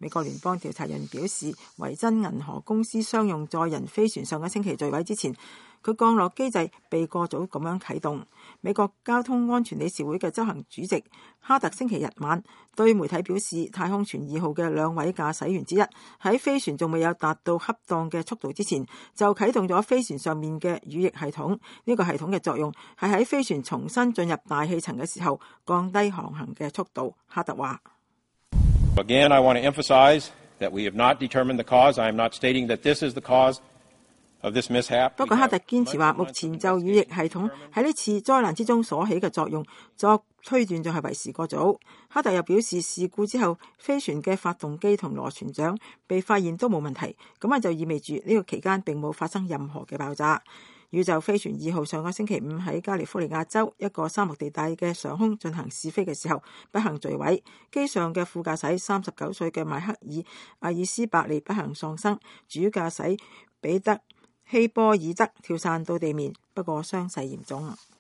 美國聯邦調查人表示，維珍銀河公司商用載人飛船上個星期墜毀之前，佢降落機制被過早咁樣啟動。美國交通安全理事會嘅執行主席哈特星期日晚對媒體表示，太空船2號嘅2位駕駛員之一喺飛船仲未有達到恰當嘅速度之前，就啟動咗飛船上面嘅羽翼系統。呢個系統嘅作用係喺飛船重新進入大氣層嘅時候降低航行嘅速度。哈特話 ：Again, I want to emphasize that we have not determined the cause. I am not stating that this is the cause of this mishap. 不過哈特堅持話，目前就羽翼系統喺呢次災難之中所起嘅作用作推斷，仲係為時過早。哈特又表示，事故之後飛船嘅發動機同螺旋槳被發現都冇問題，咁就意味住呢個期間並冇發生任何嘅爆炸。宇宙飛船2號上個星期5喺加利福尼亞州一個沙漠地帶嘅上空進行試飛嘅時候不幸墜毀，機上嘅副駕駛39歲嘅邁克爾·阿爾斯伯利不幸喪生，主駕駛彼得·希波爾則跳傘到地面，不過傷勢嚴重。